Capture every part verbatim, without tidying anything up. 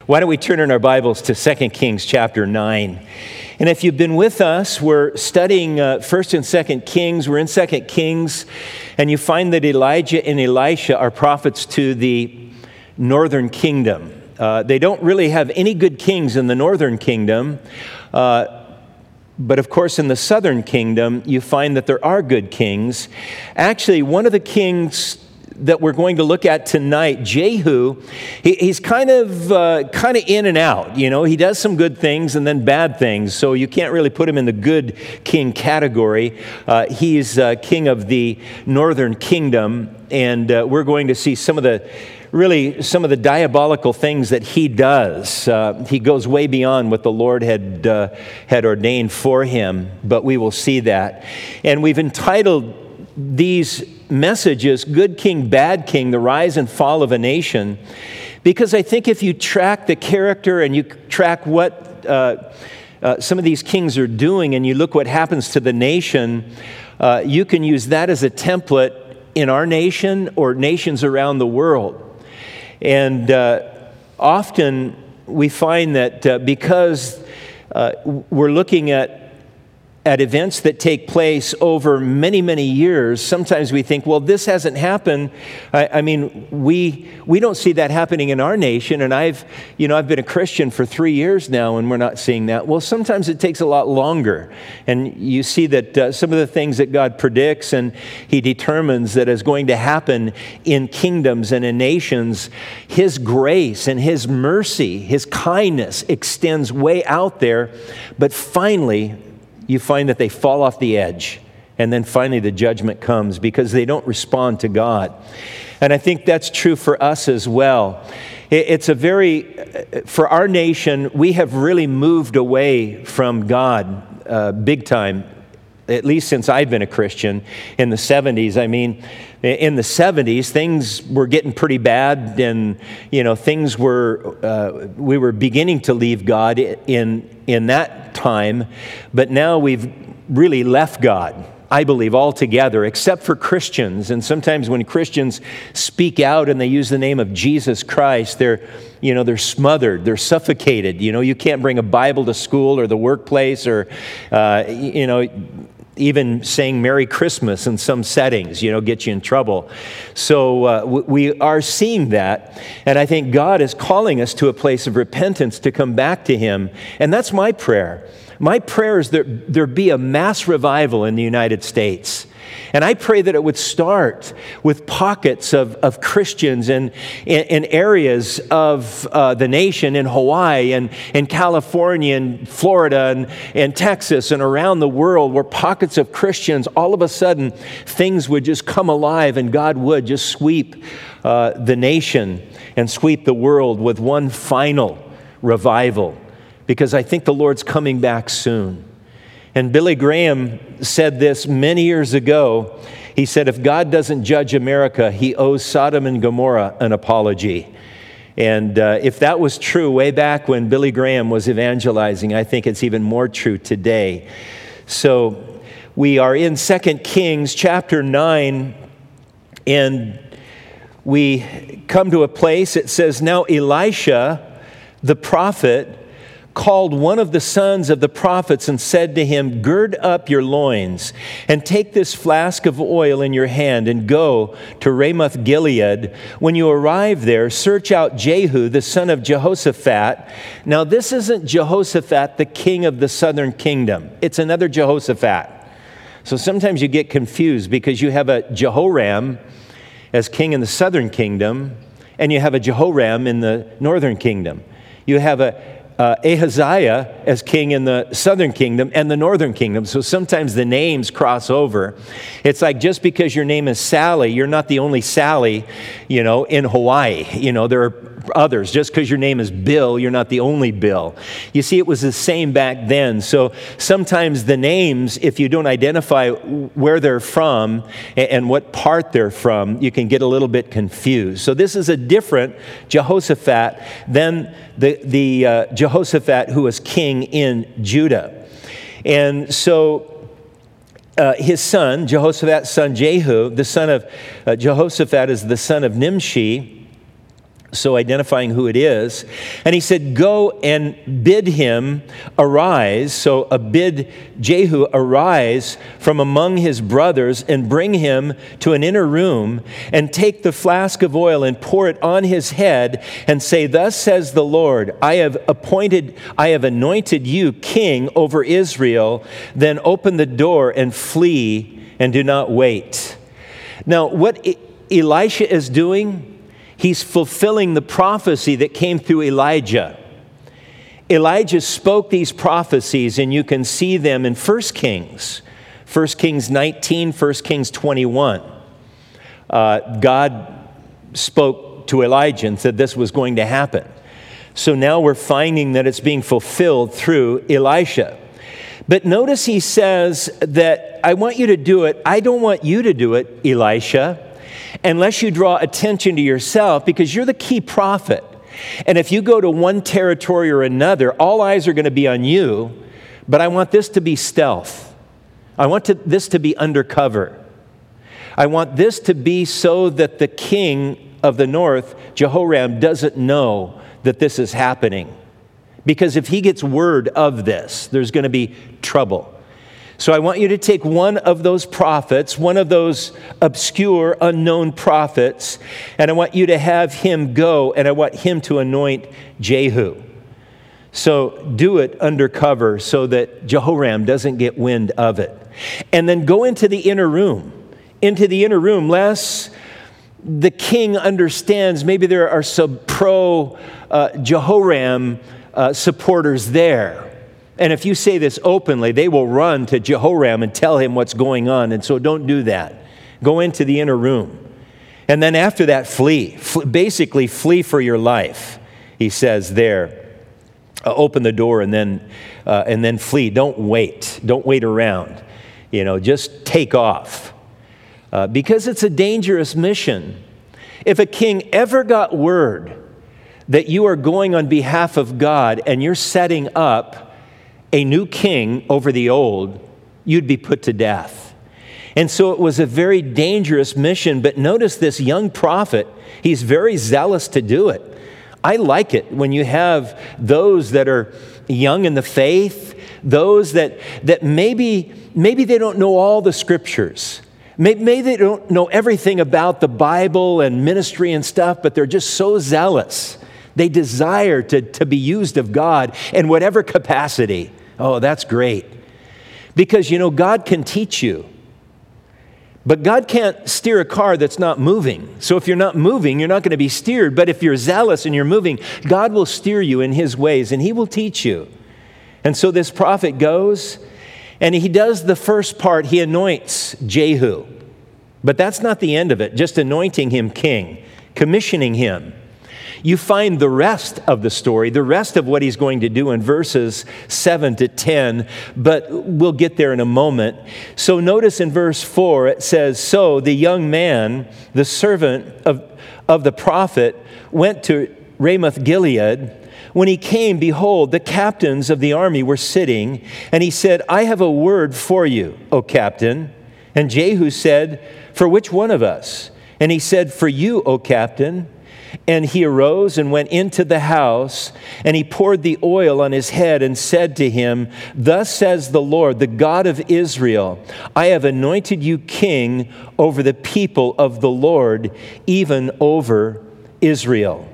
Why don't we turn in our Bibles to Second Kings chapter nine. And if you've been with us, we're studying uh, First and Second Kings. We're in Second Kings, and you find that Elijah and Elisha are prophets to the northern kingdom. Uh, they don't really have any good kings in the northern kingdom, uh, but of course in the southern kingdom, you find that there are good kings. Actually, one of the kings that we're going to look at tonight, Jehu, he, he's kind of uh, kind of in and out. You know, he does some good things and then bad things, so you can't really put him in the good king category. Uh, he's uh, king of the northern kingdom, and uh, we're going to see some of the really some of the diabolical things that he does. Uh, he goes way beyond what the Lord had uh, had ordained for him, but we will see that. And we've entitled these messages, Good King, Bad King, the Rise and Fall of a Nation, because I think if you track the character and you track what uh, uh, some of these kings are doing and you look what happens to the nation, uh, you can use that as a template in our nation or nations around the world. And uh, often we find that uh, because uh, we're looking at at events that take place over many, many years, sometimes we think, well, this hasn't happened. I, I mean, we we don't see that happening in our nation. And I've, you know, I've been a Christian for three years now, and we're not seeing that. Well, sometimes it takes a lot longer. And you see that uh, some of the things that God predicts and He determines that is going to happen in kingdoms and in nations, His grace and His mercy, His kindness extends way out there. But finally, you find that they fall off the edge, and then finally the judgment comes because they don't respond to God. And I think that's true for us as well. It's a very, for our nation, we have really moved away from God uh, big time, at least since I've been a Christian in the seventies. I mean, in the seventies, things were getting pretty bad, and you know, things were uh, we were beginning to leave God in in that time, but now we've really left God, I believe, altogether, except for Christians. And sometimes when Christians speak out and they use the name of Jesus Christ, they're, you know, they're smothered, they're suffocated. You know, you can't bring a Bible to school or the workplace, or uh, you know. Even saying Merry Christmas in some settings, you know, gets you in trouble. So uh, we are seeing that, and I think God is calling us to a place of repentance to come back to Him, and that's my prayer. My prayer is that there be a mass revival in the United States. And I pray that it would start with pockets of, of Christians in, in, in areas of uh, the nation, in Hawaii and in California and Florida and, and Texas and around the world, where pockets of Christians, all of a sudden, things would just come alive and God would just sweep uh, the nation and sweep the world with one final revival. Because I think the Lord's coming back soon. And Billy Graham said this many years ago. He said, if God doesn't judge America, He owes Sodom and Gomorrah an apology. And uh, if that was true way back when Billy Graham was evangelizing, I think it's even more true today. So we are in Second Kings chapter nine, and we come to a place, it says, now Elisha, the prophet, called one of the sons of the prophets and said to him, gird up your loins and take this flask of oil in your hand and go to Ramoth Gilead. When you arrive there, search out Jehu, the son of Jehoshaphat. Now, this isn't Jehoshaphat, the king of the southern kingdom. It's another Jehoshaphat. So sometimes you get confused because you have a Jehoram as king in the southern kingdom, and you have a Jehoram in the northern kingdom. You have a Uh, Ahaziah as king in the southern kingdom and the northern kingdom. So sometimes the names cross over. It's like just because your name is Sally, you're not the only Sally, you know, in Hawaii. You know, there are others. Just because your name is Bill, you're not the only Bill. You see, it was the same back then. So sometimes the names, if you don't identify where they're from and what part they're from, you can get a little bit confused. So this is a different Jehoshaphat than the, the uh, Jehoshaphat who was king in Judah. And so uh, his son, Jehoshaphat's son Jehu, the son of uh, Jehoshaphat is the son of Nimshi, so identifying who it is. And he said, go and bid him arise. So a bid Jehu arise from among his brothers and bring him to an inner room and take the flask of oil and pour it on his head and say, thus says the Lord, I have appointed, I have anointed you king over Israel. Then open the door and flee and do not wait. Now, what Elisha is doing, he's fulfilling the prophecy that came through Elijah. Elijah spoke these prophecies, and you can see them in First Kings. First Kings nineteen, First Kings twenty-one. Uh, God spoke to Elijah and said this was going to happen. So now we're finding that it's being fulfilled through Elisha. But notice he says that I want you to do it. I don't want you to do it, Elisha, unless you draw attention to yourself, because you're the key prophet. And if you go to one territory or another, all eyes are going to be on you, but I want this to be stealth. I want to, this to be undercover. I want this to be so that the king of the north, Jehoram, doesn't know that this is happening. Because if he gets word of this, there's going to be trouble. So I want you to take one of those prophets, one of those obscure, unknown prophets, and I want you to have him go, and I want him to anoint Jehu. So do it undercover so that Jehoram doesn't get wind of it. And then go into the inner room. Into the inner room, lest the king understands maybe there are some pro-Jehoram uh, supporters there. And if you say this openly, they will run to Jehoram and tell him what's going on. And so don't do that. Go into the inner room. And then after that, flee. F- basically, flee for your life, he says there. Uh, open the door and then, uh, and then flee. Don't wait. Don't wait around. You know, just take off. Uh, because it's a dangerous mission. If a king ever got word that you are going on behalf of God and you're setting up a new king over the old, you'd be put to death. And so it was a very dangerous mission. But notice this young prophet, he's very zealous to do it. I like it when you have those that are young in the faith, those that, that maybe, maybe they don't know all the scriptures. Maybe, maybe they don't know everything about the Bible and ministry and stuff, but they're just so zealous. They desire to, to be used of God in whatever capacity. Oh, that's great. Because, you know, God can teach you. But God can't steer a car that's not moving. So if you're not moving, you're not going to be steered. But if you're zealous and you're moving, God will steer you in his ways and he will teach you. And so this prophet goes and he does the first part. He anoints Jehu. But that's not the end of it, just anointing him king, commissioning him. You find the rest of the story, the rest of what he's going to do in verses seven to ten, but we'll get there in a moment. So notice in verse four, it says, so the young man, the servant of, of the prophet, went to Ramoth Gilead. When he came, behold, the captains of the army were sitting, and he said, I have a word for you, O captain. And Jehu said, for which one of us? And he said, for you, O captain. And he arose and went into the house, and he poured the oil on his head and said to him, thus says the Lord, the God of Israel, I have anointed you king over the people of the Lord, even over Israel.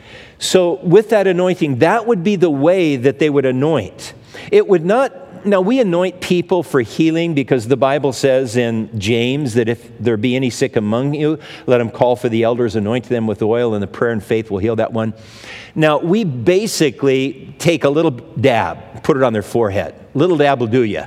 So with that anointing, that would be the way that they would anoint. It would not Now, we anoint people for healing because the Bible says in James that if there be any sick among you, let him call for the elders, anoint them with oil, and the prayer and faith will heal that one. Now, we basically take a little dab, put it on their forehead. Little dab will do you.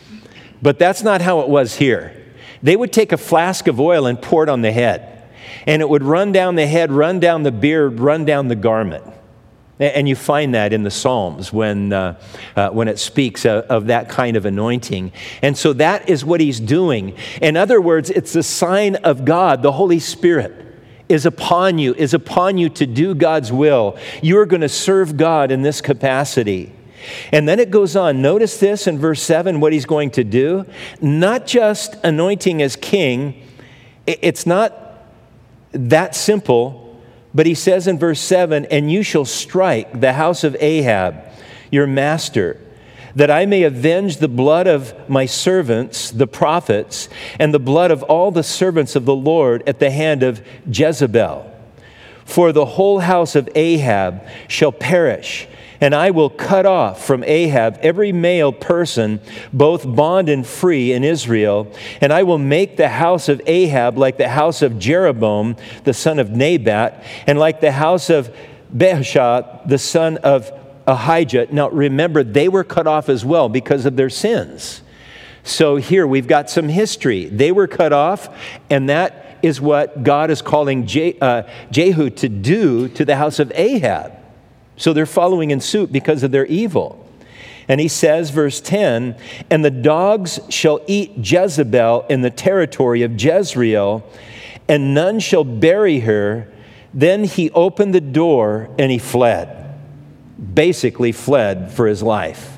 But that's not how it was here. They would take a flask of oil and pour it on the head. And it would run down the head, run down the beard, run down the garment. And you find that in the Psalms when uh, uh, when it speaks of, of that kind of anointing. And so that is what he's doing. In other words, it's a sign of God. The Holy Spirit is upon you, is upon you to do God's will. You're going to serve God in this capacity. And then it goes on. Notice this in verse seven, what he's going to do. Not just anointing as king. It's not that simple. But he says in verse seven, and you shall strike the house of Ahab, your master, that I may avenge the blood of my servants, the prophets, and the blood of all the servants of the Lord at the hand of Jezebel. For the whole house of Ahab shall perish, and I will cut off from Ahab every male person, both bond and free in Israel, and I will make the house of Ahab like the house of Jeroboam, the son of Nebat, and like the house of Baasha, the son of Ahijah. Now remember, they were cut off as well because of their sins. So here we've got some history. They were cut off, and that is what God is calling Je- uh, Jehu to do to the house of Ahab. So they're following in suit because of their evil. And he says, verse ten, and the dogs shall eat Jezebel in the territory of Jezreel, and none shall bury her. Then he opened the door and he fled. Basically fled for his life.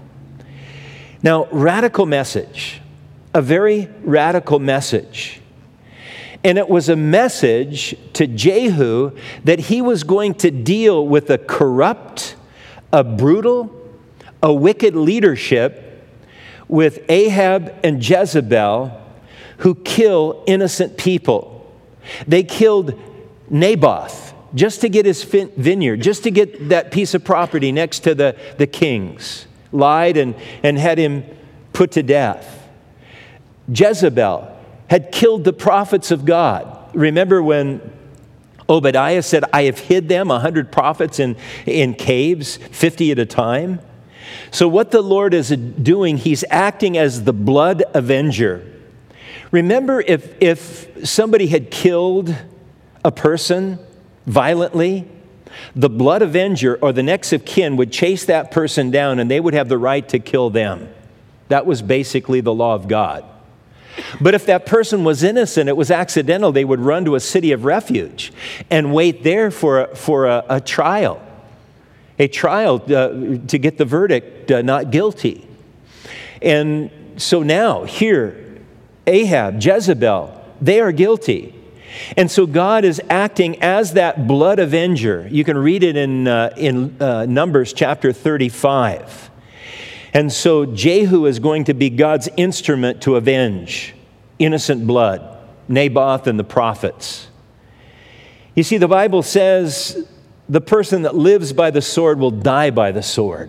Now, radical message, a very radical message. And it was a message to Jehu that he was going to deal with a corrupt, a brutal, a wicked leadership with Ahab and Jezebel who kill innocent people. They killed Naboth just to get his vineyard, just to get that piece of property next to the, the king's. Lied and, and had him put to death. Jezebel had killed the prophets of God. Remember when Obadiah said, I have hid them, a hundred prophets in, in caves, fifty at a time? So what the Lord is doing, he's acting as the blood avenger. Remember if, if somebody had killed a person violently, the blood avenger or the next of kin would chase that person down and they would have the right to kill them. That was basically the law of God. But if that person was innocent, it was accidental, they would run to a city of refuge and wait there for a, for a, a trial, a trial uh, to get the verdict, uh, not guilty. And so now, here, Ahab, Jezebel, they are guilty. And so God is acting as that blood avenger. You can read it in, uh, in uh, Numbers chapter thirty-five. And so Jehu is going to be God's instrument to avenge innocent blood, Naboth and the prophets. You see, the Bible says the person that lives by the sword will die by the sword.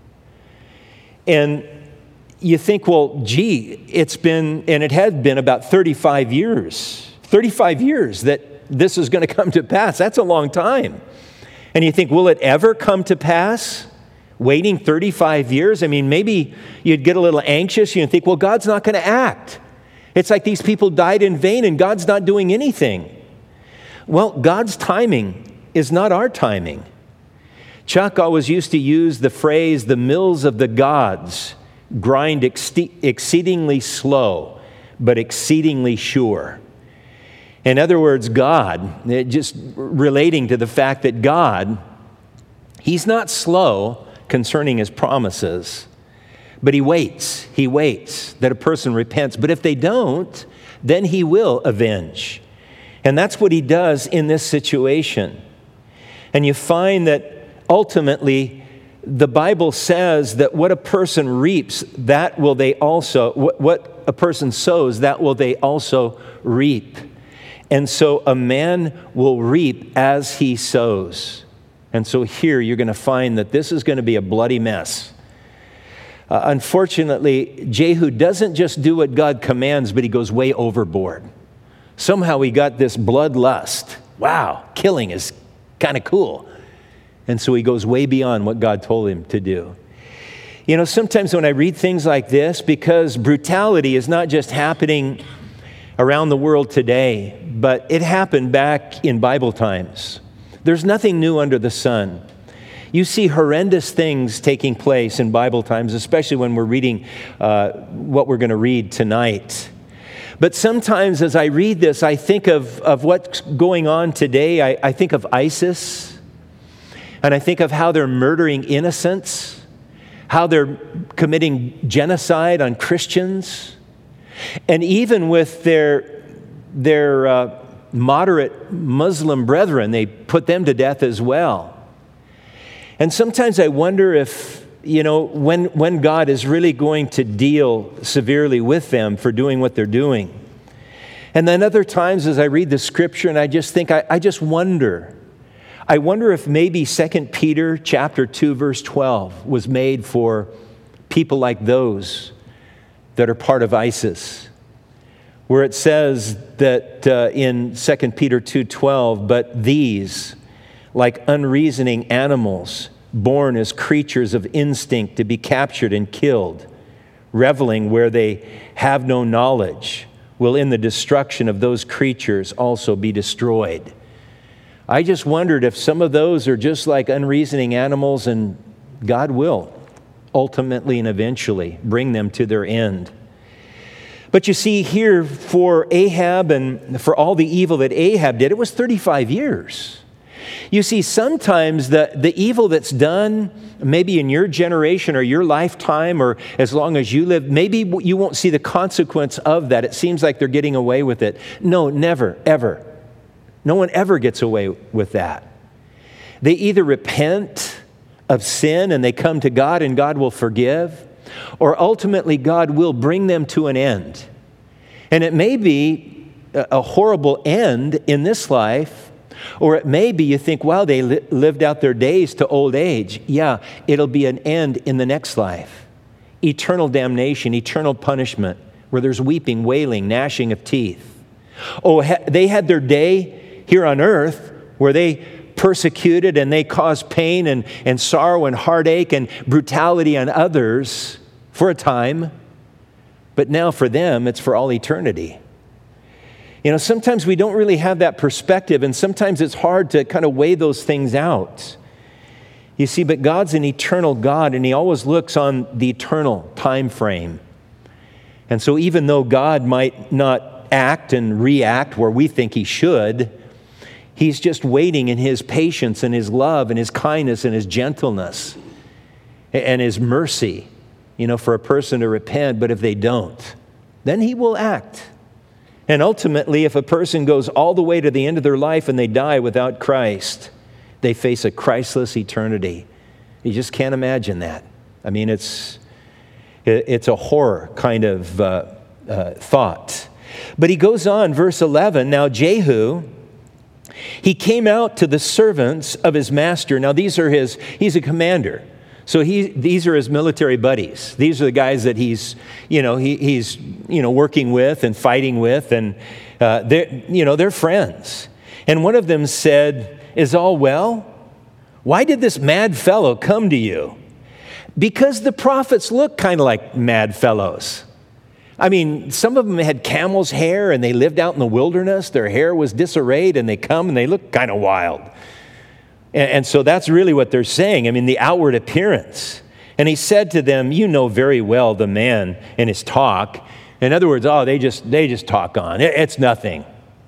And you think, well, gee, it's been, and it had been about thirty-five years, thirty-five years that this is going to come to pass. That's a long time. And you think, will it ever come to pass? Waiting thirty-five years? I mean, maybe you'd get a little anxious. You'd think, well, God's not going to act. It's like these people died in vain and God's not doing anything. Well, God's timing is not our timing. Chuck always used to use the phrase, the mills of the gods grind ex- exceedingly slow, but exceedingly sure. In other words, God, just relating to the fact that God, he's not slow concerning his promises, but he waits, he waits that a person repents. But if they don't, then he will avenge. And that's what he does in this situation. And you find that ultimately the Bible says that what a person reaps, that will they also, what, what a person sows, that will they also reap. And so a man will reap as he sows. And so here you're going to find that this is going to be a bloody mess. Uh, unfortunately, Jehu doesn't just do what God commands, but he goes way overboard. Somehow he got this bloodlust. Wow, killing is kind of cool. And so he goes way beyond what God told him to do. You know, sometimes when I read things like this, because brutality is not just happening around the world today, but it happened back in Bible times. There's nothing new under the sun. You see horrendous things taking place in Bible times, especially when we're reading uh, what we're going to read tonight. But sometimes as I read this, I think of, of what's going on today. I, I think of ISIS, and I think of how they're murdering innocents, how they're committing genocide on Christians, and even with their, their uh, moderate Muslim brethren. They put them to death as well. And sometimes I wonder if, you know, when, when God is really going to deal severely with them for doing what they're doing. And then other times as I read the scripture and I just think, I, I just wonder, I wonder if maybe Second Peter chapter two, verse twelve was made for people like those that are part of ISIS, where it says that uh, in Second Peter two twelve, but these, like unreasoning animals, born as creatures of instinct to be captured and killed, reveling where they have no knowledge, will in the destruction of those creatures also be destroyed. I just wondered if some of those are just like unreasoning animals, and God will ultimately and eventually bring them to their end. But you see here, for Ahab and for all the evil that Ahab did, it was thirty-five years. You see, sometimes the, the evil that's done, maybe in your generation or your lifetime or as long as you live, maybe you won't see the consequence of that. It seems like they're getting away with it. No, never, ever. No one ever gets away with that. They either repent of sin and they come to God and God will forgive, or ultimately God will bring them to an end. And it may be a horrible end in this life, or it may be you think, wow, they li- lived out their days to old age. Yeah, it'll be an end in the next life. Eternal damnation, eternal punishment, where there's weeping, wailing, gnashing of teeth. Oh, ha- they had their day here on earth where they persecuted and they caused pain and, and sorrow and heartache and brutality on others for a time. But now for them, it's for all eternity. You know, sometimes we don't really have that perspective, and sometimes it's hard to kind of weigh those things out. You see, but God's an eternal God, and He always looks on the eternal time frame. And so even though God might not act and react where we think He should, He's just waiting in His patience and His love and His kindness and His gentleness and His mercy, you know, for a person to repent. But if they don't, then He will act. And ultimately, if a person goes all the way to the end of their life and they die without Christ, they face a Christless eternity. You just can't imagine that. I mean, it's it's a horror kind of uh, uh, thought. But he goes on, verse eleven, now Jehu, he came out to the servants of his master. Now these are his, he's a commander. So he, these are his military buddies. These are the guys that he's, you know, he, he's, you know, working with and fighting with, and uh, they're, you know, they're friends. And one of them said, "Is all well? Why did this mad fellow come to you?" Because the prophets look kind of like mad fellows. I mean, some of them had camel's hair and they lived out in the wilderness. Their hair was disarrayed and they come and they look kind of wild. And so that's really what they're saying. I mean, the outward appearance. And he said to them, "You know very well the man and his talk." In other words, oh, they just they just talk on. It's nothing.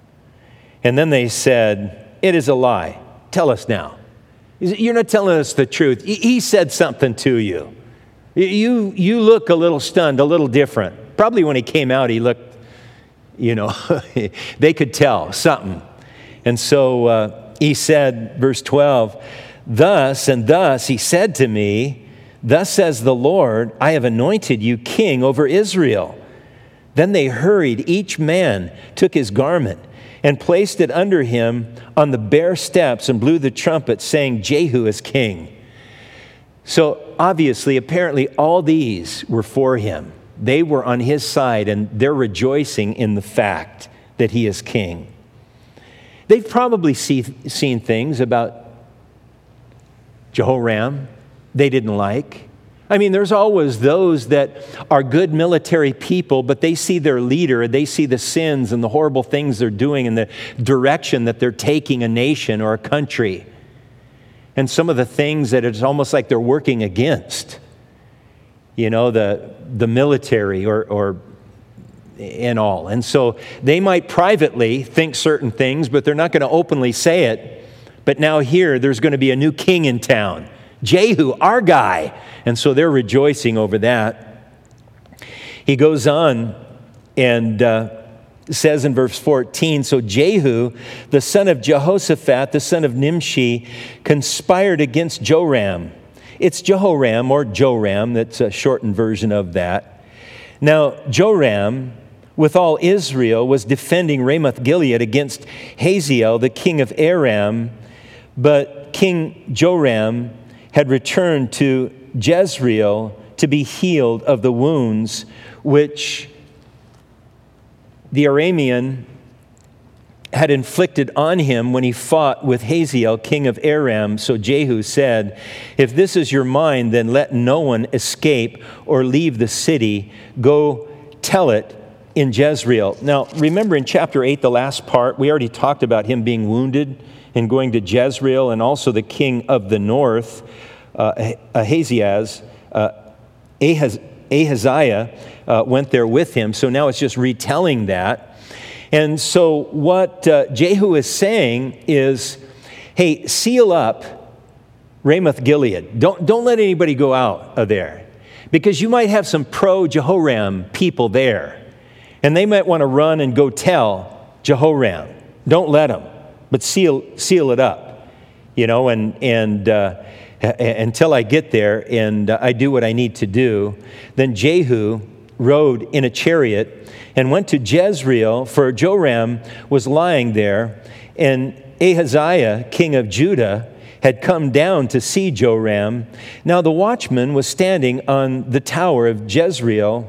And then they said, "It is a lie. Tell us now. You're not telling us the truth. He said something to you. You, you look a little stunned, a little different." Probably when he came out, he looked, you know, they could tell something. And so uh, he said, verse twelve, "Thus and thus he said to me, thus says the Lord, I have anointed you king over Israel." Then they hurried, each man took his garment and placed it under him on the bare steps and blew the trumpet, saying, "Jehu is king." So obviously, apparently, all these were for him. They were on his side, and they're rejoicing in the fact that he is king. They've probably see, seen things about Jehoram they didn't like. I mean, there's always those that are good military people, but they see their leader, they see the sins and the horrible things they're doing and the direction that they're taking a nation or a country. And some of the things that it's almost like they're working against. You know, the the military or, or and all. And so they might privately think certain things, but they're not going to openly say it. But now here, there's going to be a new king in town. Jehu, our guy. And so they're rejoicing over that. He goes on, and uh, says in verse fourteen, so Jehu, the son of Jehoshaphat, the son of Nimshi, conspired against Joram. It's Jehoram or Joram, that's a shortened version of that. Now, Joram, with all Israel, was defending Ramoth-Gilead against Hazael, the king of Aram, but King Joram had returned to Jezreel to be healed of the wounds which the Aramean had inflicted on him when he fought with Hazael, king of Aram. So Jehu said, if this is your mind, then let no one escape or leave the city. Go tell it in Jezreel. Now, remember in chapter eight, the last part, we already talked about him being wounded and going to Jezreel, and also the king of the north, uh, Ahaziah, uh, Ahaz, Ahaziah, uh, went there with him. So now it's just retelling that. And so what uh, Jehu is saying is, hey, seal up Ramoth-Gilead. Don't, don't let anybody go out of there, because you might have some pro-Jehoram people there, and they might want to run and go tell Jehoram. Don't let them, but seal seal it up, you know, and, and uh, until I get there and uh, I do what I need to do. Then Jehu rode in a chariot and went to Jezreel, for Joram was lying there, and Ahaziah, king of Judah, had come down to see Joram. Now the watchman was standing on the tower of Jezreel,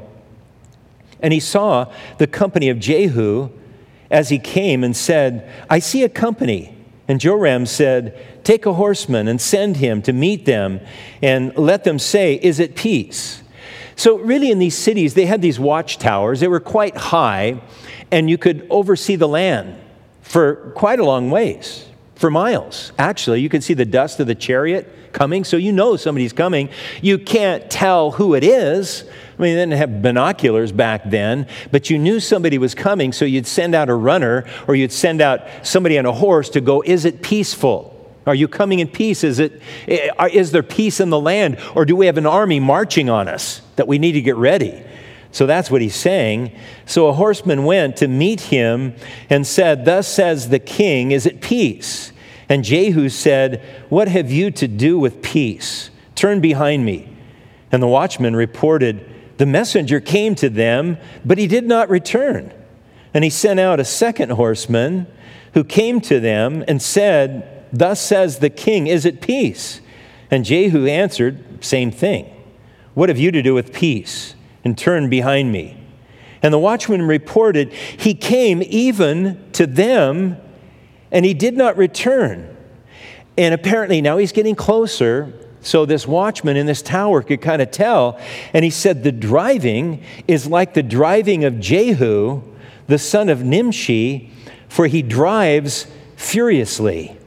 and he saw the company of Jehu as he came and said, I see a company. And Joram said, take a horseman and send him to meet them, and let them say, is it peace? So really in these cities, they had these watchtowers. They were quite high, and you could oversee the land for quite a long ways, for miles. Actually, you could see the dust of the chariot coming, so you know somebody's coming. You can't tell who it is. I mean, they didn't have binoculars back then, but you knew somebody was coming, so you'd send out a runner, or you'd send out somebody on a horse to go, is it peaceful? Are you coming in peace? Is it, is there peace in the land? Or do we have an army marching on us that we need to get ready? So that's what he's saying. So a horseman went to meet him and said, thus says the king, is it peace? And Jehu said, what have you to do with peace? Turn behind me. And the watchman reported, the messenger came to them, but he did not return. And he sent out a second horseman who came to them and said, thus says the king, is it peace? And Jehu answered, same thing. What have you to do with peace? And turn behind me. And the watchman reported, he came even to them, and he did not return. And apparently now he's getting closer, so this watchman in this tower could kind of tell. And he said, the driving is like the driving of Jehu, the son of Nimshi, for he drives furiously.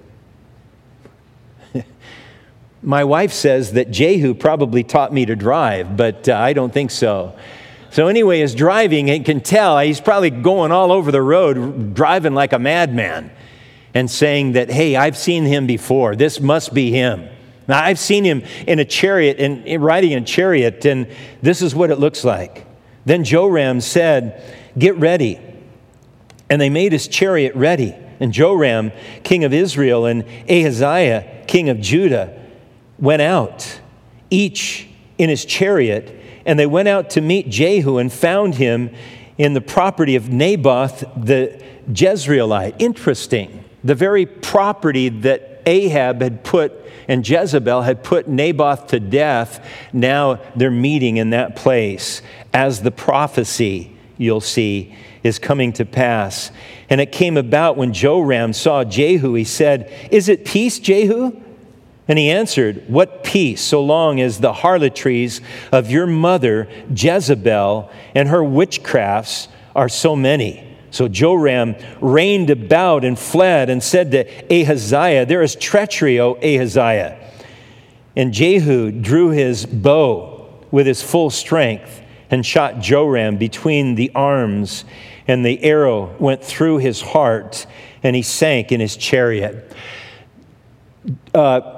My wife says that Jehu probably taught me to drive, but uh, I don't think so. So anyway, his driving, you can tell he's probably going all over the road, driving like a madman, and saying that, hey, I've seen him before. This must be him. Now, I've seen him in a chariot, and, and riding in a chariot, and this is what it looks like. Then Joram said, get ready. And they made his chariot ready. And Joram, king of Israel, and Ahaziah, king of Judah, went out, each in his chariot, and they went out to meet Jehu and found him in the property of Naboth the Jezreelite. Interesting. The very property that Ahab had put and Jezebel had put Naboth to death, now they're meeting in that place as the prophecy, you'll see, is coming to pass. And it came about when Joram saw Jehu, he said, is it peace, Jehu? And he answered, what peace, so long as the harlotries of your mother Jezebel and her witchcrafts are so many. So Joram reined about and fled and said to Ahaziah, there is treachery, O Ahaziah. And Jehu drew his bow with his full strength and shot Joram between the arms, and the arrow went through his heart, and he sank in his chariot. Uh,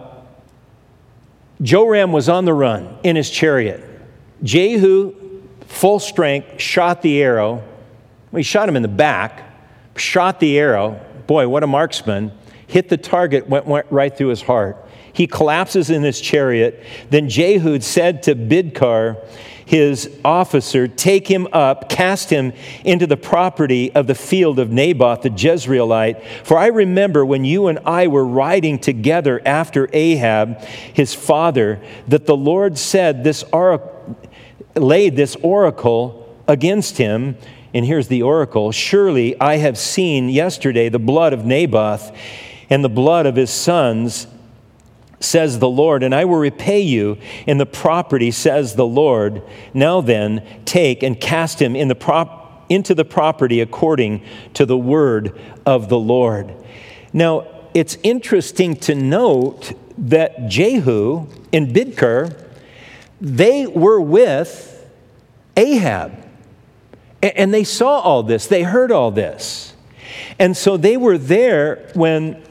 Joram was on the run in his chariot. Jehu, full strength, shot the arrow, He shot him in the back, shot the arrow. Boy, what a marksman. Hit the target, went, went right through his heart. He collapses in his chariot. Then Jehu said to Bidkar, his officer, take him up, cast him into the property of the field of Naboth the Jezreelite. For I remember when you and I were riding together after Ahab, his father, that the Lord said this or- laid this oracle against him. And here's the oracle. Surely I have seen yesterday the blood of Naboth and the blood of his sons, says the Lord, and I will repay you in the property, says the Lord. Now then, take and cast him in the prop, into the property according to the word of the Lord. Now, it's interesting to note that Jehu and Bidkar, they were with Ahab. And they saw all this. They heard all this. And so they were there when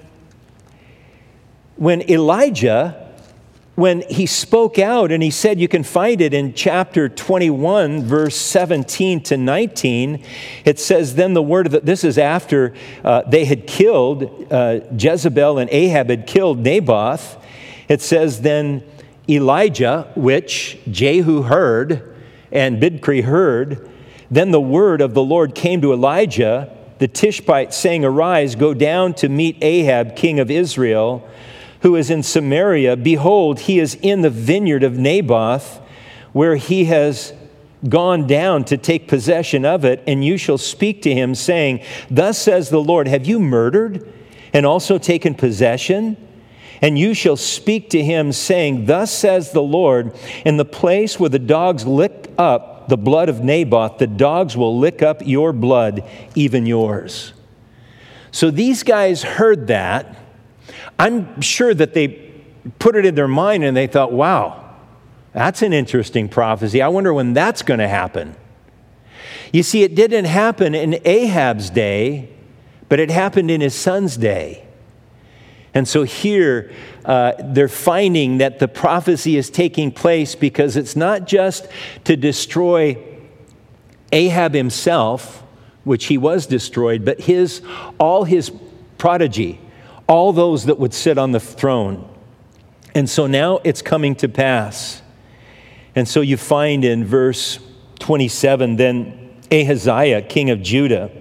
When Elijah, when he spoke out and he said, you can find it in chapter twenty-one, verse seventeen to nineteen, it says, then the word of the, this is after uh, they had killed, uh, Jezebel and Ahab had killed Naboth. It says, then Elijah, which Jehu heard and Bidkar heard, then the word of the Lord came to Elijah, the Tishbite, saying, arise, go down to meet Ahab, king of Israel, who is in Samaria. Behold, he is in the vineyard of Naboth, where he has gone down to take possession of it, and you shall speak to him, saying, thus says the Lord, have you murdered and also taken possession? And you shall speak to him, saying, thus says the Lord, in the place where the dogs licked up the blood of Naboth, the dogs will lick up your blood, even yours. So these guys heard that. I'm sure that they put it in their mind and they thought, wow, that's an interesting prophecy. I wonder when that's going to happen. You see, it didn't happen in Ahab's day, but it happened in his son's day. And so here, uh, they're finding that the prophecy is taking place because it's not just to destroy Ahab himself, which he was destroyed, but his all his prodigy, all those that would sit on the throne. And so now it's coming to pass. And so you find in verse twenty-seven, then Ahaziah, king of Judah,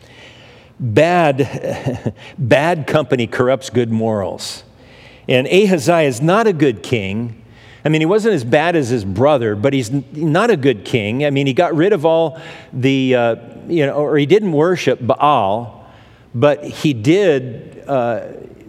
bad, bad company corrupts good morals. And Ahaziah is not a good king. I mean, he wasn't as bad as his brother, but he's not a good king. I mean, he got rid of all the, uh, you know, or he didn't worship Baal, but he did, uh,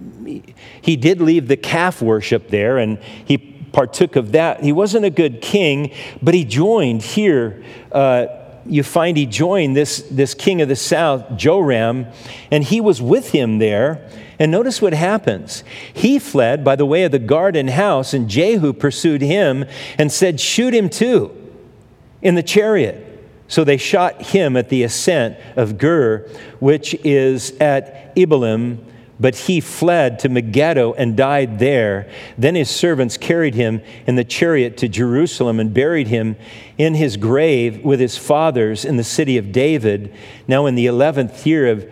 he did leave the calf worship there, and he partook of that. He wasn't a good king, but he joined here. Uh, you find he joined this, this king of the south, Joram, and he was with him there. And notice what happens. He fled by the way of the garden house, and Jehu pursued him and said, shoot him too in the chariot. So they shot him at the ascent of Gur, which is at Ibalim, but he fled to Megiddo and died there. Then his servants carried him in the chariot to Jerusalem and buried him in his grave with his fathers in the city of David. Now in the eleventh year of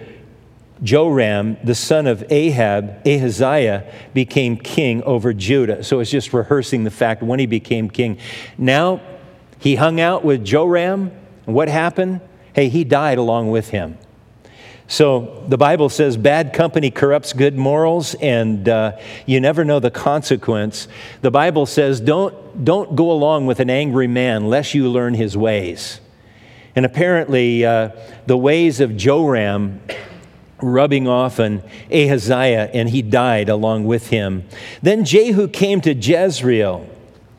Joram, the son of Ahab, Ahaziah, became king over Judah. So it's just rehearsing the fact when he became king. Now he hung out with Joram, and what happened? Hey, he died along with him. So the Bible says bad company corrupts good morals, and uh, you never know the consequence. The Bible says don't, don't go along with an angry man lest you learn his ways. And apparently uh, the ways of Joram rubbing off on Ahaziah, and he died along with him. Then Jehu came to Jezreel.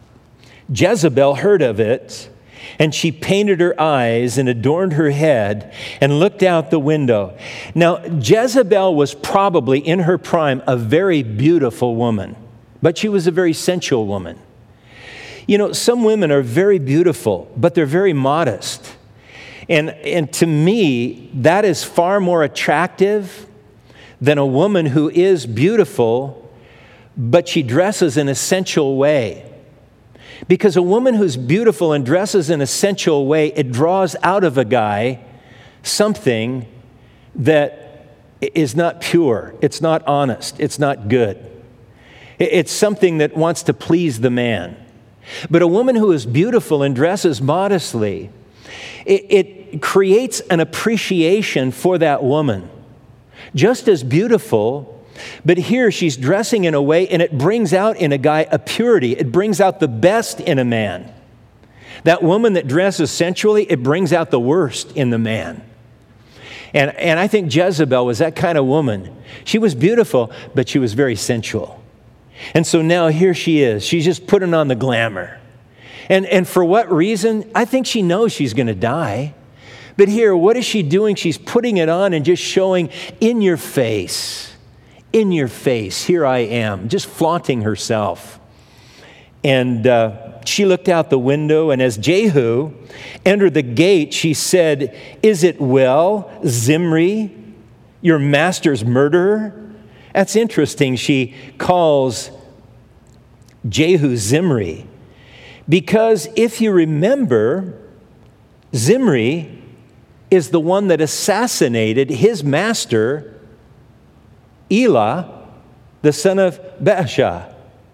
Jezebel heard of it, and she painted her eyes and adorned her head and looked out the window. Now, Jezebel was probably in her prime a very beautiful woman, but she was a very sensual woman. You know, some women are very beautiful, but they're very modest. And, and to me, that is far more attractive than a woman who is beautiful, but she dresses in a sensual way. Because a woman who's beautiful and dresses in a sensual way, it draws out of a guy something that is not pure, it's not honest, it's not good. It's something that wants to please the man. But a woman who is beautiful and dresses modestly, it, it creates an appreciation for that woman. Just as beautiful, but here she's dressing in a way, and it brings out in a guy a purity. It brings out the best in a man. That woman that dresses sensually, it brings out the worst in the man. And, and I think Jezebel was that kind of woman. She was beautiful, but she was very sensual. And so now here she is. She's just putting on the glamour. And, and for what reason? I think she knows she's going to die. But here, what is she doing? She's putting it on and just showing in your face, in your face, here I am, just flaunting herself. And uh, she looked out the window, and as Jehu entered the gate, she said, "Is it well, Zimri, your master's murderer?" That's interesting. She calls Jehu Zimri, because if you remember, Zimri is the one that assassinated his master, Elah, the son of Baasha.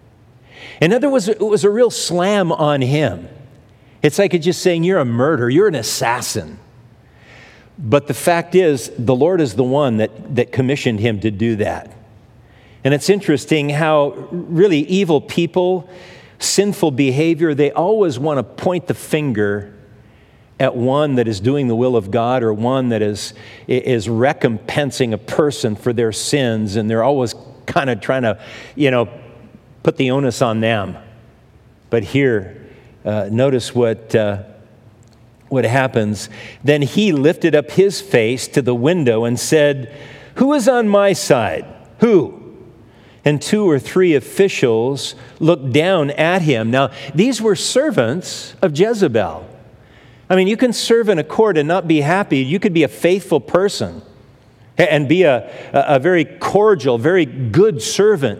In other words, it was a real slam on him. It's like it's just saying, you're a murderer, you're an assassin. But the fact is, the Lord is the one that, that commissioned him to do that. And it's interesting how really evil people, sinful behavior, they always want to point the finger at one that is doing the will of God, or one that is, is recompensing a person for their sins, and they're always kind of trying to, you know, put the onus on them. But here, uh, notice what, uh, what happens. Then he lifted up his face to the window and said, "Who is on my side? Who?" And two or three officials looked down at him. Now, these were servants of Jezebel. I mean, you can serve in a court and not be happy. You could be a faithful person and be a, a very cordial, very good servant,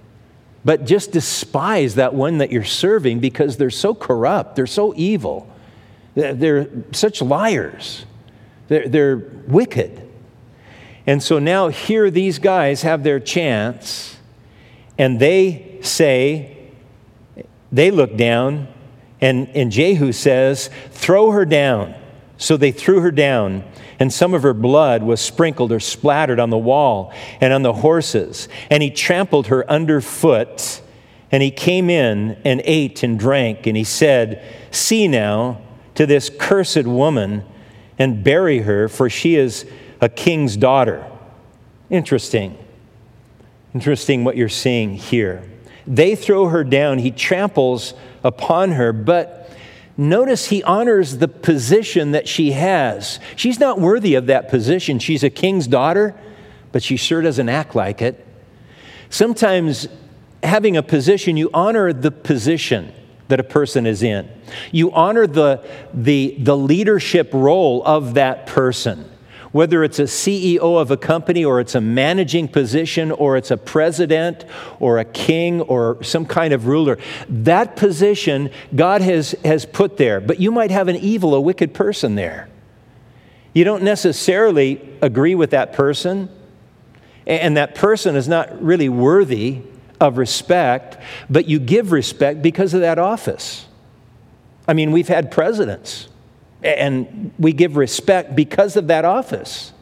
but just despise that one that you're serving because they're so corrupt, they're so evil, they're such liars, they're, they're wicked. And so now here these guys have their chance. And they say, they look down, and, and Jehu says, "Throw her down." So they threw her down, and some of her blood was sprinkled or splattered on the wall and on the horses. And he trampled her underfoot, and he came in and ate and drank. And he said, "See now to this cursed woman and bury her, for she is a king's daughter." Interesting. Interesting what you're seeing here. They throw her down. He tramples upon her, but notice he honors the position that she has. She's not worthy of that position. She's a king's daughter, but she sure doesn't act like it. Sometimes having a position, you honor the position that a person is in. You honor the, the, the leadership role of that person. Whether it's a C E O of a company, or it's a managing position, or it's a president or a king or some kind of ruler, that position God has, has put there. But you might have an evil, a wicked person there. You don't necessarily agree with that person, and that person is not really worthy of respect, but you give respect because of that office. I mean, we've had presidents, and we give respect because of that office.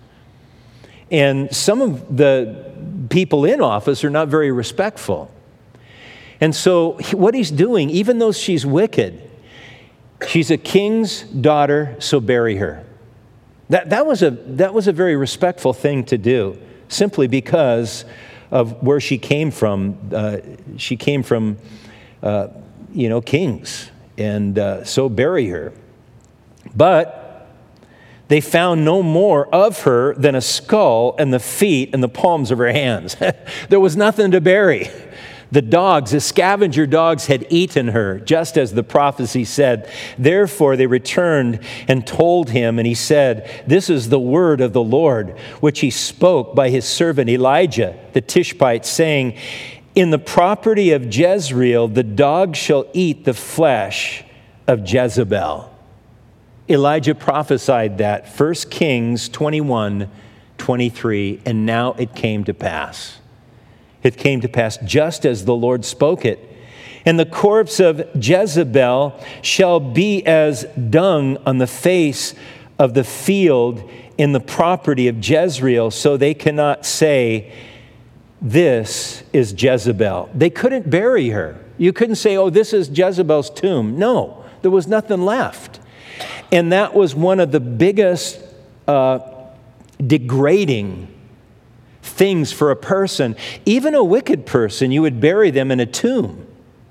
And some of the people in office are not very respectful. And so what he's doing, even though she's wicked, she's a king's daughter, so bury her. That, that, was a, that was a very respectful thing to do, simply because of where she came from. Uh, she came from, uh, you know, kings, and uh, so bury her. But they found no more of her than a skull and the feet and the palms of her hands. There was nothing to bury. The dogs, the scavenger dogs, had eaten her, just as the prophecy said. Therefore they returned and told him, and he said, "This is the word of the Lord, which he spoke by his servant Elijah the Tishbite, saying, in the property of Jezreel, the dog shall eat the flesh of Jezebel." Elijah prophesied that, First Kings twenty-one, twenty-three, and now it came to pass. It came to pass just as the Lord spoke it. And the corpse of Jezebel shall be as dung on the face of the field in the property of Jezreel, so they cannot say, this is Jezebel. They couldn't bury her. You couldn't say, oh, this is Jezebel's tomb. No, there was nothing left. And that was one of the biggest uh, degrading things for a person. Even a wicked person, you would bury them in a tomb.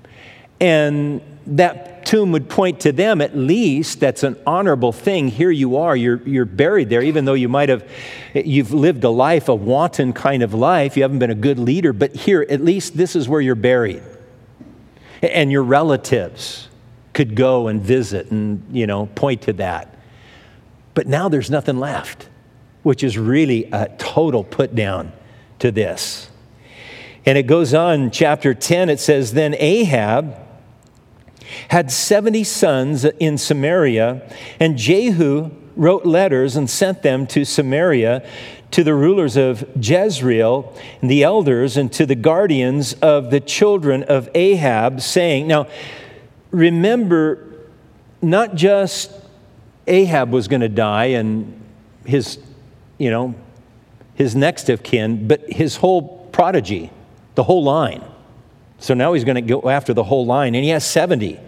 And that tomb would point to them, at least that's an honorable thing. Here you are, you're, you're buried there, even though you might have, you've lived a life, a wanton kind of life. You haven't been a good leader, but here, at least this is where you're buried. And your relatives could go and visit and, you know, point to that. But now there's nothing left, which is really a total put down to this. And it goes on, chapter ten, it says, then Ahab had seventy sons in Samaria, and Jehu wrote letters and sent them to Samaria to the rulers of Jezreel and the elders and to the guardians of the children of Ahab, saying, now, remember, not just Ahab was going to die and his, you know, his next of kin, but his whole prodigy, the whole line. So now he's going to go after the whole line, and he has seventy.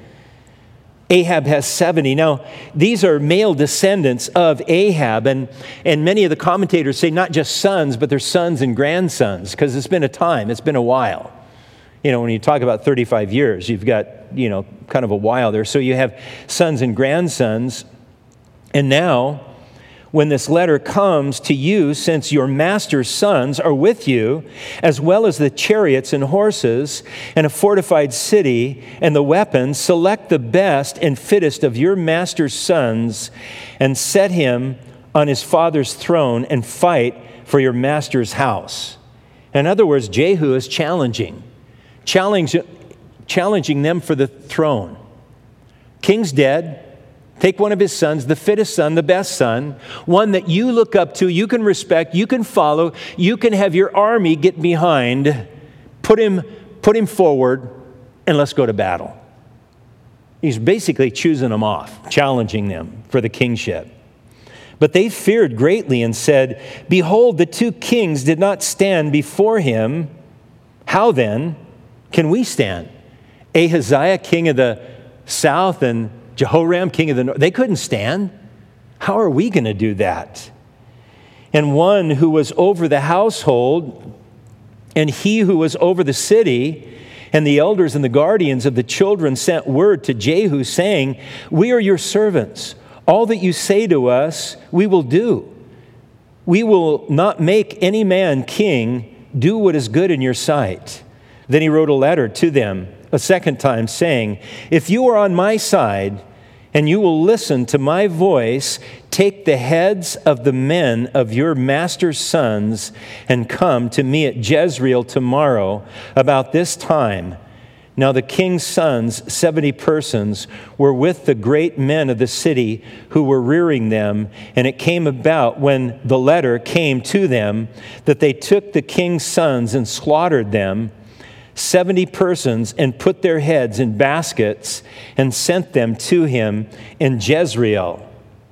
Ahab has seventy. Now, these are male descendants of Ahab, and, and many of the commentators say not just sons, but they're sons and grandsons, because it's been a time, it's been a while. You know, when you talk about thirty-five years, you've got, you know, kind of a while there. So you have sons and grandsons, and now, when this letter comes to you, since your master's sons are with you, as well as the chariots and horses, and a fortified city, and the weapons, select the best and fittest of your master's sons, and set him on his father's throne, and fight for your master's house. In other words, Jehu is challenging, challenge, challenging them for the throne. King's dead. Take one of his sons, the fittest son, the best son, one that you look up to, you can respect, you can follow, you can have your army get behind, put him, put him forward, and let's go to battle. He's basically choosing them off, challenging them for the kingship. But they feared greatly and said, behold, the two kings did not stand before him. How then can we stand? Ahaziah, king of the south, and Jehoram, king of the north, they couldn't stand. How are we going to do that? And one who was over the household, and he who was over the city, and the elders and the guardians of the children sent word to Jehu, saying, we are your servants. All that you say to us, we will do. We will not make any man king. Do what is good in your sight. Then he wrote a letter to them a second time, saying, if you are on my side and you will listen to my voice, take the heads of the men of your master's sons and come to me at Jezreel tomorrow about this time. Now the king's sons, seventy persons, were with the great men of the city who were rearing them. And it came about when the letter came to them that they took the king's sons and slaughtered them, seventy persons, and put their heads in baskets and sent them to him in Jezreel.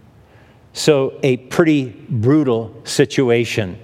So a pretty brutal situation.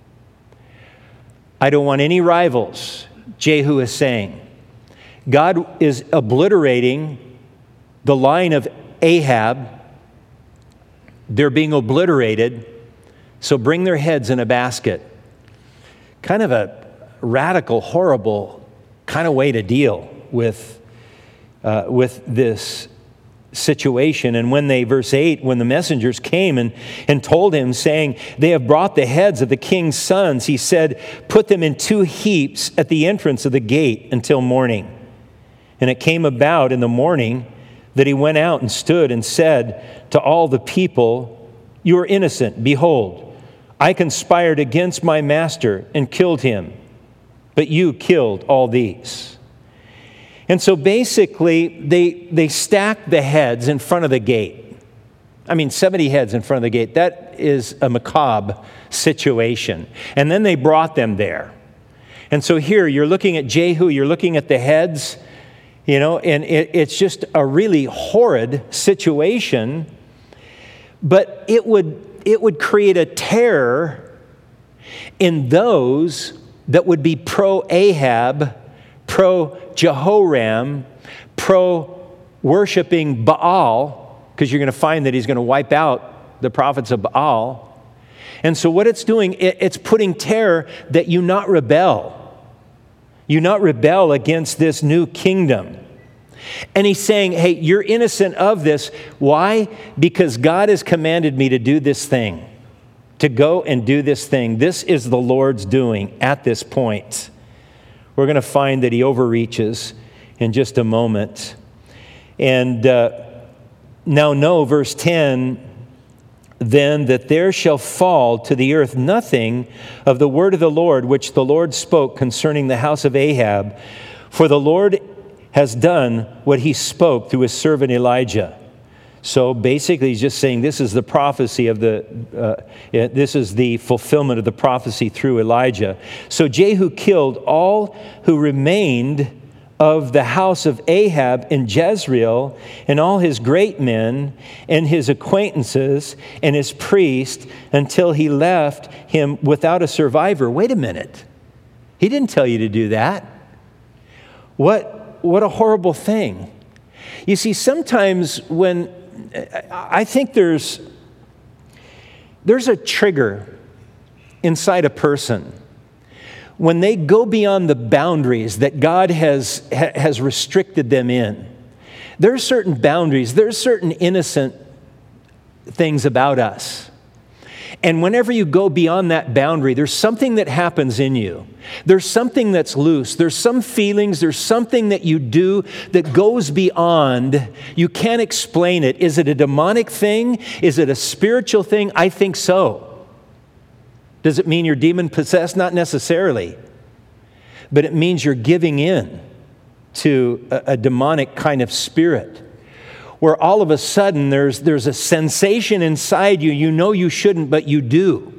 I don't want any rivals, Jehu is saying. God is obliterating the line of Ahab. They're being obliterated, so bring their heads in a basket. Kind of a radical, horrible kind of way to deal with uh, with this situation. And when they, verse eight, when the messengers came and, and told him, saying, they have brought the heads of the king's sons, he said, put them in two heaps at the entrance of the gate until morning. And it came about in the morning that he went out and stood and said to all the people, you are innocent. Behold, I conspired against my master and killed him. But you killed all these. And so basically, they, they stacked the heads in front of the gate. I mean, seventy heads in front of the gate. That is a macabre situation. And then they brought them there. And so here you're looking at Jehu, you're looking at the heads, you know, and it, it's just a really horrid situation. But it would it would create a terror in those that would be pro-Ahab, pro-Jehoram, pro-worshiping Baal, because you're going to find that he's going to wipe out the prophets of Baal. And so what it's doing, it, it's putting terror that you not rebel. You not rebel against this new kingdom. And he's saying, hey, you're innocent of this. Why? Because God has commanded me to do this thing, to go and do this thing. This is the Lord's doing at this point. We're going to find that he overreaches in just a moment. And uh, now know, verse ten, then that there shall fall to the earth nothing of the word of the Lord which the Lord spoke concerning the house of Ahab, for the Lord has done what he spoke through his servant Elijah. So basically he's just saying this is the prophecy of the, uh, this is the fulfillment of the prophecy through Elijah. So Jehu killed all who remained of the house of Ahab in Jezreel, and all his great men and his acquaintances and his priests, until he left him without a survivor. Wait a minute. He didn't tell you to do that. What, what a horrible thing. You see, sometimes when, I think there's, there's a trigger inside a person when they go beyond the boundaries that God has, has restricted them in. There are certain boundaries, there are certain innocent things about us. And whenever you go beyond that boundary, there's something that happens in you. There's something that's loose. There's some feelings. There's something that you do that goes beyond. You can't explain it. Is it a demonic thing? Is it a spiritual thing? I think so. Does it mean you're demon-possessed? Not necessarily. But it means you're giving in to a, a demonic kind of spirit, where all of a sudden there's, there's a sensation inside you. You know you shouldn't, but you do.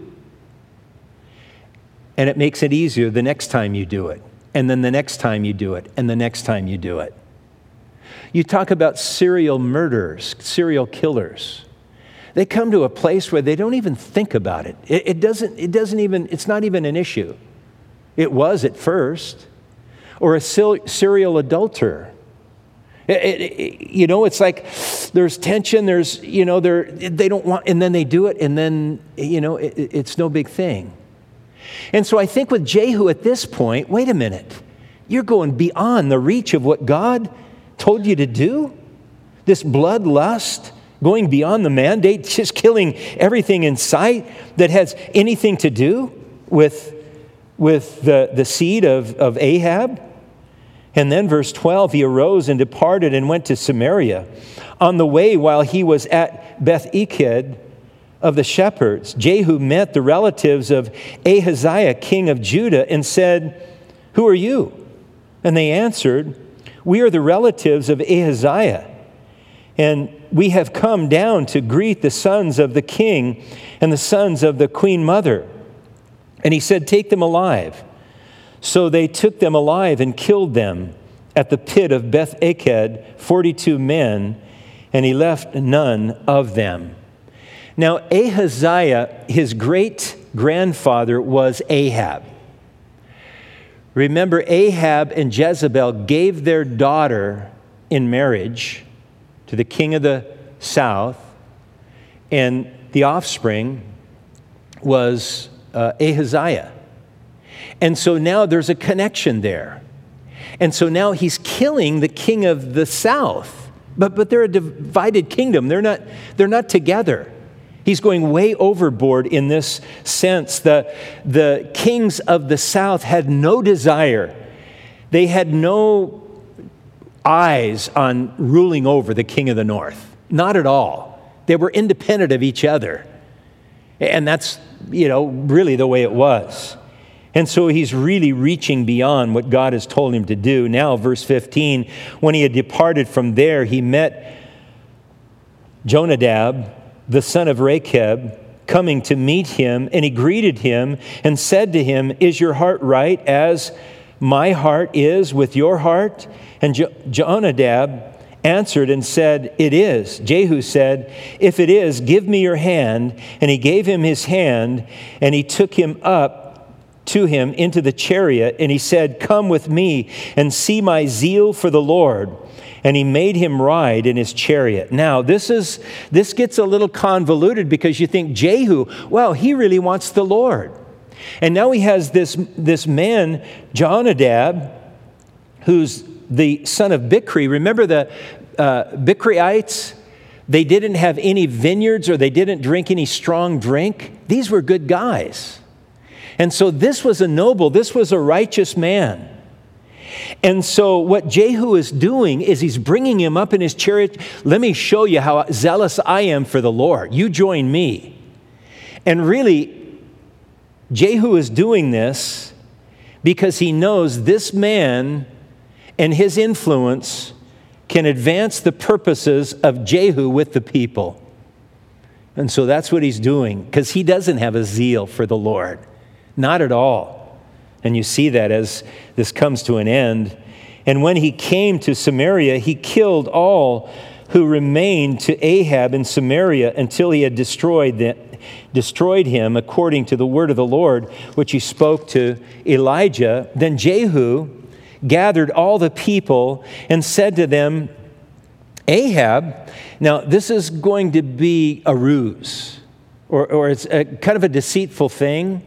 And it makes it easier the next time you do it, and then the next time you do it, and the next time you do it. You talk about serial murderers, serial killers. They come to a place where they don't even think about it. It, it doesn't, it doesn't even, it's not even an issue. It was at first. Or a serial adulterer. It, it, it, you know, it's like there's tension, there's, you know, they're, they don't want, and then they do it, and then, you know, it, it's no big thing. And so I think with Jehu at this point, wait a minute, you're going beyond the reach of what God told you to do? This bloodlust, going beyond the mandate, just killing everything in sight that has anything to do with, with the, the seed of, of Ahab. And then verse twelve, he arose and departed and went to Samaria. On the way, while he was at Beth-Eked of the shepherds, Jehu met the relatives of Ahaziah, king of Judah, and said, "Who are you?" And they answered, "We are the relatives of Ahaziah, and we have come down to greet the sons of the king and the sons of the queen mother." And he said, "Take them alive." So they took them alive and killed them at the pit of Beth-Eked, forty-two men, and he left none of them. Now Ahaziah, his great-grandfather, was Ahab. Remember, Ahab and Jezebel gave their daughter in marriage to the king of the south, and the offspring was uh, Ahaziah. And so now there's a connection there. And so now he's killing the king of the south. But but they're a divided kingdom. They're not, they're not together. He's going way overboard in this sense. The, the kings of the south had no desire. They had no eyes on ruling over the king of the north. Not at all. They were independent of each other. And that's, you know, really the way it was. And so he's really reaching beyond what God has told him to do. Now, verse fifteen, when he had departed from there, he met Jonadab, the son of Rechab, coming to meet him, and he greeted him and said to him, "Is your heart right as my heart is with your heart?" And Je- Jonadab answered and said, "It is." Jehu said, "If it is, give me your hand." And he gave him his hand, and he took him up to him into the chariot, and he said, "Come with me and see my zeal for the Lord." And he made him ride in his chariot. Now, this is this gets a little convoluted because you think Jehu, well, he really wants the Lord. And now he has this, this man, Jonadab, who's the son of Bichri. Remember the uh, Bichriites? They didn't have any vineyards or they didn't drink any strong drink. These were good guys. And so this was a noble, this was a righteous man. And so what Jehu is doing is he's bringing him up in his chariot. Let me show you how zealous I am for the Lord. You join me. And really, Jehu is doing this because he knows this man and his influence can advance the purposes of Jehu with the people. And so that's what he's doing, because he doesn't have a zeal for the Lord. Not at all. And you see that as this comes to an end. And when he came to Samaria, he killed all who remained to Ahab in Samaria until he had destroyed them, destroyed him according to the word of the Lord, which he spoke to Elijah. Then Jehu gathered all the people and said to them, Ahab, now this is going to be a ruse, or, or it's a, kind of a deceitful thing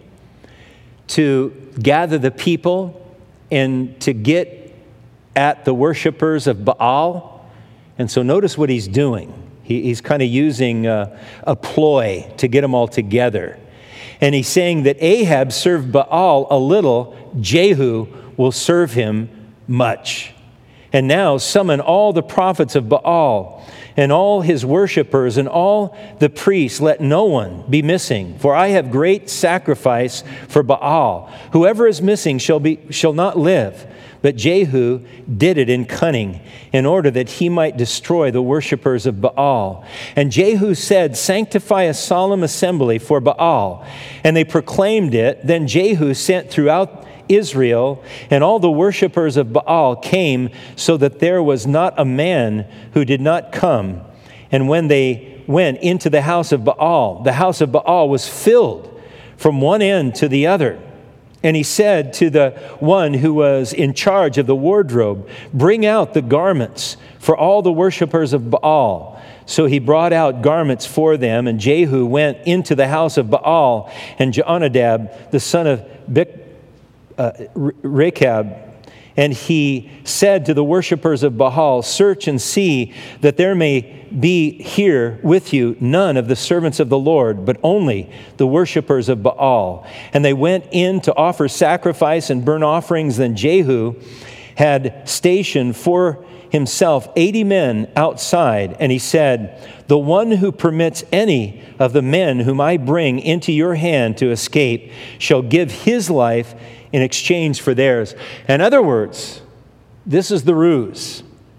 to gather the people and to get at the worshipers of Baal. And so notice what he's doing. He, he's kind of using a, a ploy to get them all together. And he's saying that Ahab served Baal a little, Jehu will serve him much. And now summon all the prophets of Baal and all his worshipers and all the priests. Let no one be missing, for I have great sacrifice for Baal. Whoever is missing shall be shall not live. But Jehu did it in cunning, in order that he might destroy the worshipers of Baal. And Jehu said, sanctify a solemn assembly for Baal. And they proclaimed it. Then Jehu sent throughout Israel, and all the worshipers of Baal came, so that there was not a man who did not come. And when they went into the house of Baal, the house of Baal was filled from one end to the other. And he said to the one who was in charge of the wardrobe, bring out the garments for all the worshipers of Baal. So he brought out garments for them, and Jehu went into the house of Baal, and Jonadab, the son of Bic- uh, Rechab, and he said to the worshipers of Baal, search and see that there may be here with you none of the servants of the Lord, but only the worshipers of Baal. And they went in to offer sacrifice and burnt offerings. Then Jehu had stationed for himself eighty men outside, and he said, the one who permits any of the men whom I bring into your hand to escape shall give his life in exchange for theirs. In other words, this is the ruse.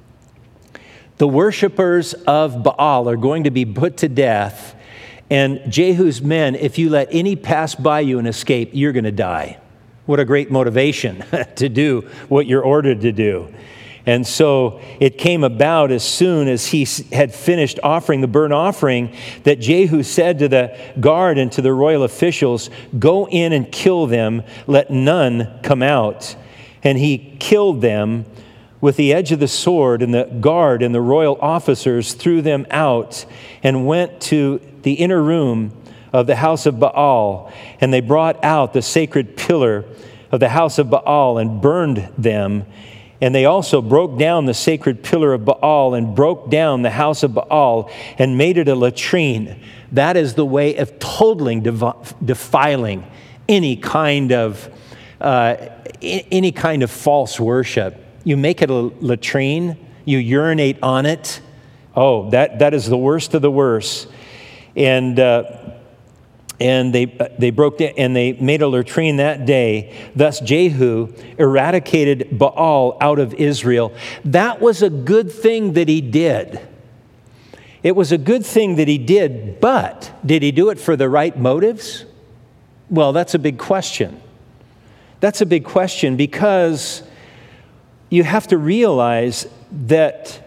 The worshipers of Baal are going to be put to death, and Jehu's men, if you let any pass by you and escape, you're going to die. What a great motivation to do what you're ordered to do. And so it came about as soon as he had finished offering the burnt offering that Jehu said to the guard and to the royal officials, go in and kill them, let none come out. And he killed them with the edge of the sword, and the guard and the royal officers threw them out and went to the inner room of the house of Baal. And they brought out the sacred pillar of the house of Baal and burned them. And they also broke down the sacred pillar of Baal and broke down the house of Baal and made it a latrine. That is the way of totally defiling any kind of uh, any kind of false worship. You make it a latrine, you urinate on it. Oh, that that is the worst of the worst. And uh, And they they broke down, and they made a latrine that day. Thus Jehu eradicated Baal out of Israel. That was a good thing that he did. it was a good thing that he did, but did he do it for the right motives? Well, that's a big question. That's a big question because you have to realize that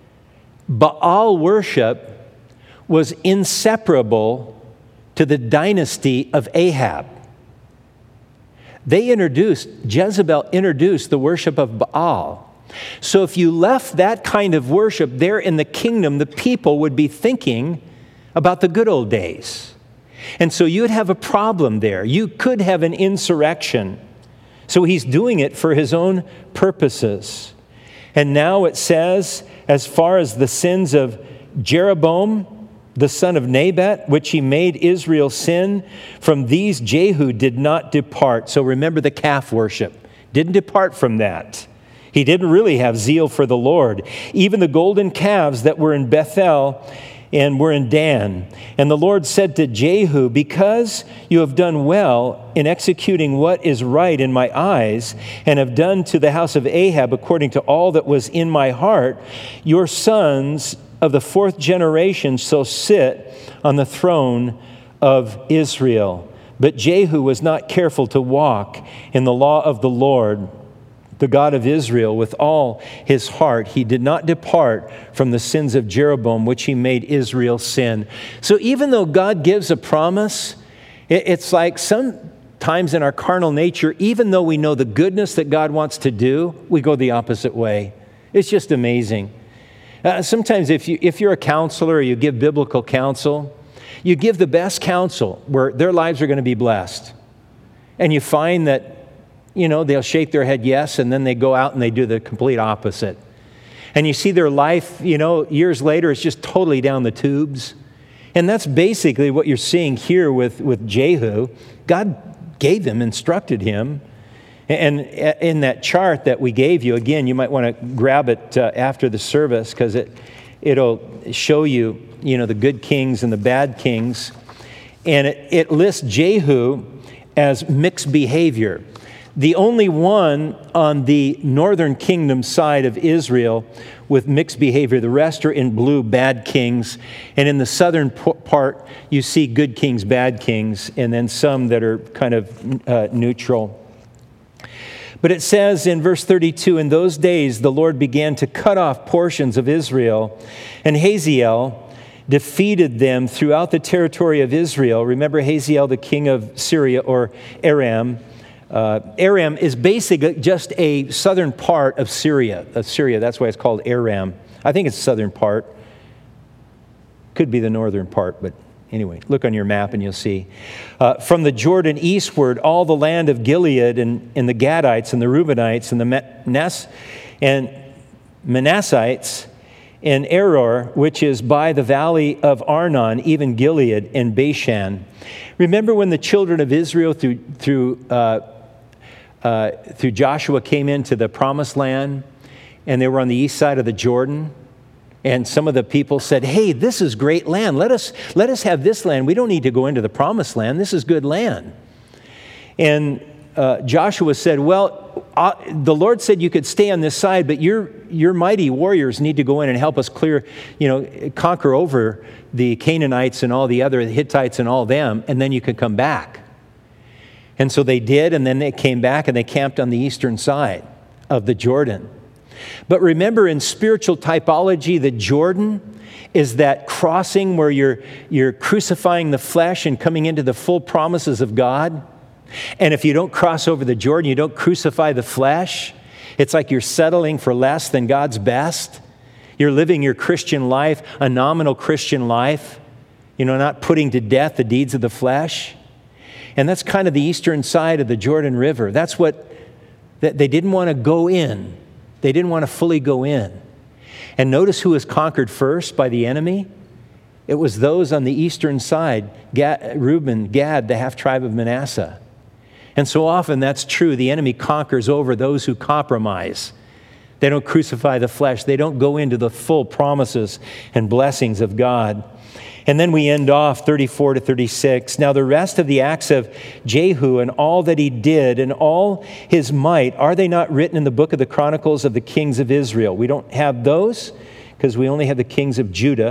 Baal worship was inseparable to the dynasty of Ahab. They introduced, Jezebel introduced the worship of Baal. So if you left that kind of worship there in the kingdom, the people would be thinking about the good old days. And so you would have a problem there. You could have an insurrection. So he's doing it for his own purposes. And now it says, as far as the sins of Jeroboam, the son of Nebat, which he made Israel sin, from these Jehu did not depart. So remember the calf worship. Didn't depart from that. He didn't really have zeal for the Lord. Even the golden calves that were in Bethel and were in Dan. And the Lord said to Jehu, because you have done well in executing what is right in my eyes, and have done to the house of Ahab according to all that was in my heart, your sons of the fourth generation shall sit on the throne of Israel. But Jehu was not careful to walk in the law of the Lord, the God of Israel, with all his heart. He did not depart from the sins of Jeroboam, which he made Israel sin. So even though God gives a promise, it's like sometimes in our carnal nature, even though we know the goodness that God wants to do, we go the opposite way. It's just amazing. Uh, sometimes if, you, if you're a counselor or you give biblical counsel, you give the best counsel where their lives are going to be blessed. And you find that, you know, they'll shake their head yes, and then they go out and they do the complete opposite. And you see their life, you know, years later, it's just totally down the tubes. And that's basically what you're seeing here with, with Jehu. God gave him, instructed him. And in that chart that we gave you, again, you might want to grab it uh, after the service because it, it'll show you, you know, the good kings and the bad kings. And it, it lists Jehu as mixed behavior. The only one on the northern kingdom side of Israel with mixed behavior. The rest are in blue, bad kings. And in the southern part, you see good kings, bad kings, and then some that are kind of uh, neutral. But it says in verse thirty-two, in those days the Lord began to cut off portions of Israel, and Hazael defeated them throughout the territory of Israel. Remember Hazael, the king of Syria, or Aram. Uh, Aram is basically just a southern part of Syria. Of Syria, that's why it's called Aram. I think it's the southern part. Could be the northern part, but anyway, look on your map and you'll see. Uh, from the Jordan eastward, all the land of Gilead and, and the Gadites and the Reubenites and the Manas, and Manassites and Aror, which is by the valley of Arnon, even Gilead and Bashan. Remember when the children of Israel through through uh, uh, through Joshua came into the promised land, and they were on the east side of the Jordan? And some of the people said, hey, this is great land. Let us, let us have this land. We don't need to go into the promised land. This is good land. And uh, Joshua said, well, uh, the Lord said you could stay on this side, but your, your mighty warriors need to go in and help us clear, you know, conquer over the Canaanites and all the other the Hittites and all them, and then you could come back. And so they did, and then they came back and they camped on the eastern side of the Jordan. But remember, in spiritual typology, the Jordan is that crossing where you're, you're crucifying the flesh and coming into the full promises of God. And if you don't cross over the Jordan, you don't crucify the flesh, it's like you're settling for less than God's best. You're living your Christian life, a nominal Christian life, you know, not putting to death the deeds of the flesh. And that's kind of the eastern side of the Jordan River. That's what, that they didn't want to go in. They didn't want to fully go in. And notice who was conquered first by the enemy? It was those on the eastern side, Gad, Reuben, Gad, the half-tribe of Manasseh. And so often that's true. The enemy conquers over those who compromise. They don't crucify the flesh. They don't go into the full promises and blessings of God. And then we end off thirty-four to thirty-six. Now the rest of the acts of Jehu and all that he did and all his might, are they not written in the book of the Chronicles of the kings of Israel? We don't have those because we only have the kings of Judah,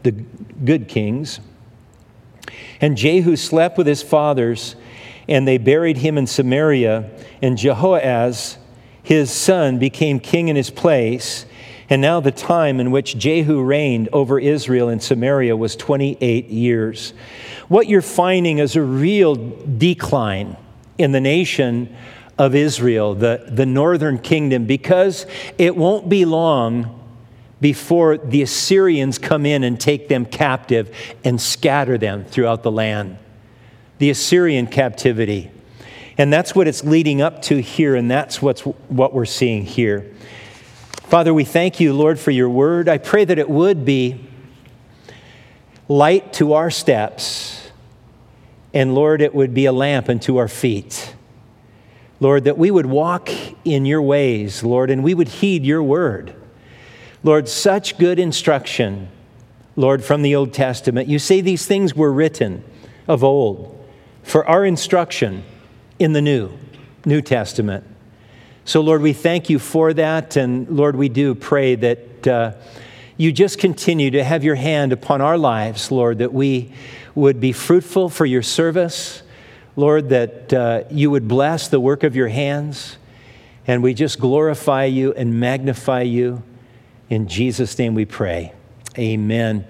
the good kings. And Jehu slept with his fathers, and they buried him in Samaria. And Jehoahaz, his son, became king in his place. And now the time in which Jehu reigned over Israel in Samaria was twenty-eight years. What you're finding is a real decline in the nation of Israel, the, the northern kingdom, because it won't be long before the Assyrians come in and take them captive and scatter them throughout the land. The Assyrian captivity. And that's what it's leading up to here, and that's what's what we're seeing here. Father, we thank you, Lord, for your word. I pray that it would be light to our steps, and Lord, it would be a lamp unto our feet. Lord, that we would walk in your ways, Lord, and we would heed your word. Lord, such good instruction, Lord, from the Old Testament. You say these things were written of old for our instruction in the New, New Testament. So, Lord, we thank you for that. And, Lord, we do pray that uh, you just continue to have your hand upon our lives, Lord, that we would be fruitful for your service. Lord, that uh, you would bless the work of your hands. And we just glorify you and magnify you. In Jesus' name we pray. Amen.